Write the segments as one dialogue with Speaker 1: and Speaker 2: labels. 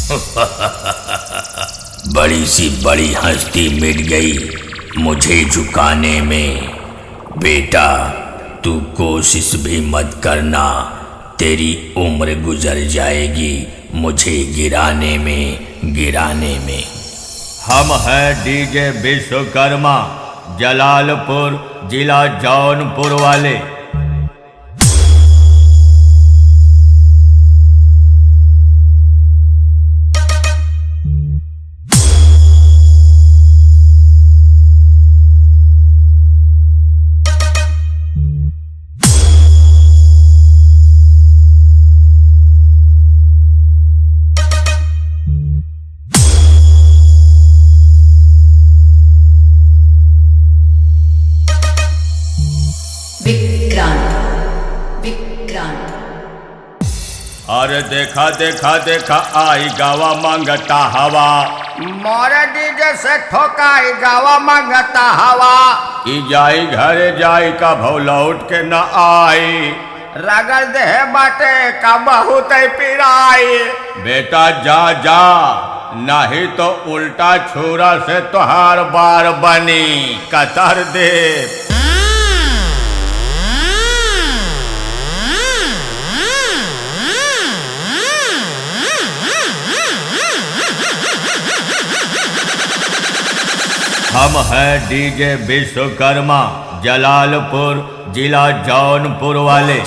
Speaker 1: बड़ी सी बड़ी हस्ती मिट गई मुझे झुकाने में। बेटा तू कोशिश भी मत करना, तेरी उम्र गुजर जाएगी मुझे गिराने में।
Speaker 2: हम हैं डीजे विश्वकर्मा, जलालपुर जिला जौनपुर वाले। अरे देखा देखा देखा आई गावा मांगता हवा,
Speaker 3: मोरे डीजे से ठोकाई गावा मांगता हवा।
Speaker 2: ई जाई घरे जाई का भौ लौट के न आई,
Speaker 3: रगड़ दे बाटे का बहुत पिराई।
Speaker 2: बेटा जा जा, नहीं तो उल्टा छुरा से तोहार बार बनी कतर दे। हम हैं डीजे विश्वकर्मा, जलालपुर जिला जौनपुर वाले।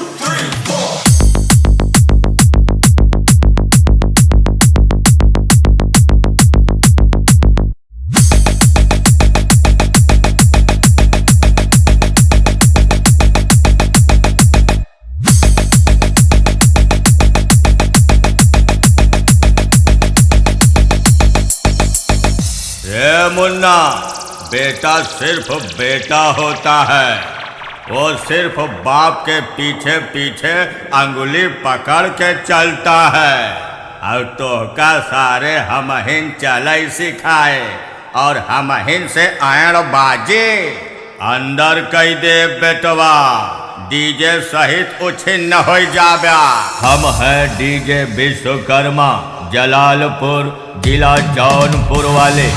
Speaker 2: मुन्ना, बेटा सिर्फ बेटा होता है, वो सिर्फ बाप के पीछे पीछे अंगुली पकड़ के चलता है। और तो का सारे हमहिन चलाई सिखाए और हमहिन से आयण बाजे अंदर कई दे बेटवा, डीजे सहित उछिन्न हो जाबा। हम हैं डीजे विश्वकर्मा, जलालपुर जिला जौनपुर वाले।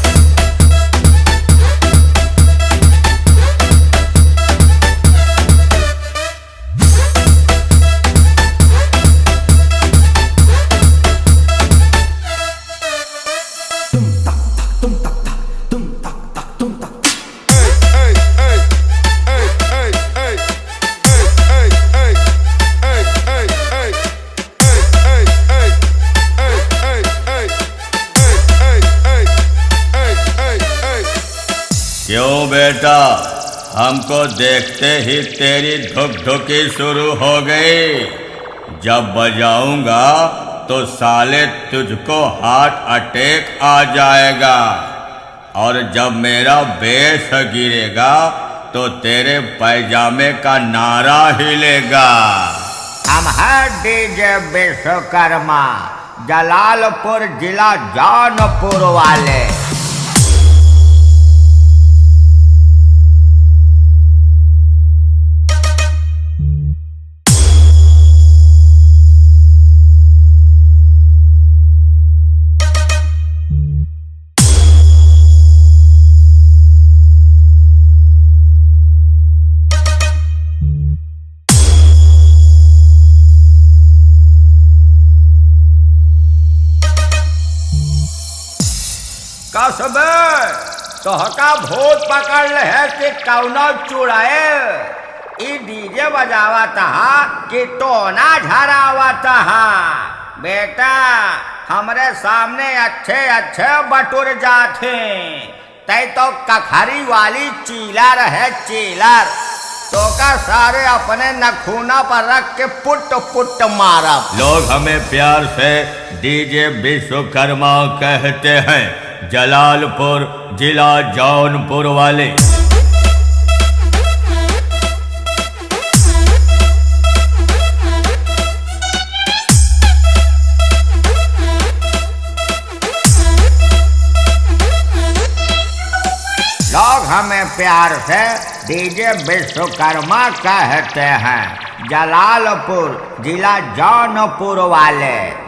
Speaker 2: क्यों बेटा, हमको देखते ही तेरी धुक-धुकी शुरू हो गई। जब बजाऊंगा तो साले तुझको हार्ट अटैक आ जाएगा, और जब मेरा बेस गिरेगा तो तेरे पैजामे का नारा हिलेगा।
Speaker 3: हम हैं डीजे विश्वकर्मा, जलालपुर जिला जौनपुर वाले। कसबे तोहका भूत पकड़ ले है कि कौनो चुड़ाए। ई डीजे बजावता कि टोना झरावता। बेटा हमरे सामने अच्छे अच्छे बटुर जाते, तै तो कखरी वाली चीला रहे चीलर। तो का सारे अपने नखूना पर रख के पुट पुट मारब।
Speaker 2: लोग हमें प्यार से डीजे विश्वकर्मा कहते हैं, जलालपुर जिला जौनपुर वाले।
Speaker 3: लोग हमें प्यार से डीजे विश्वकर्मा कहते हैं, जलालपुर जिला जौनपुर वाले।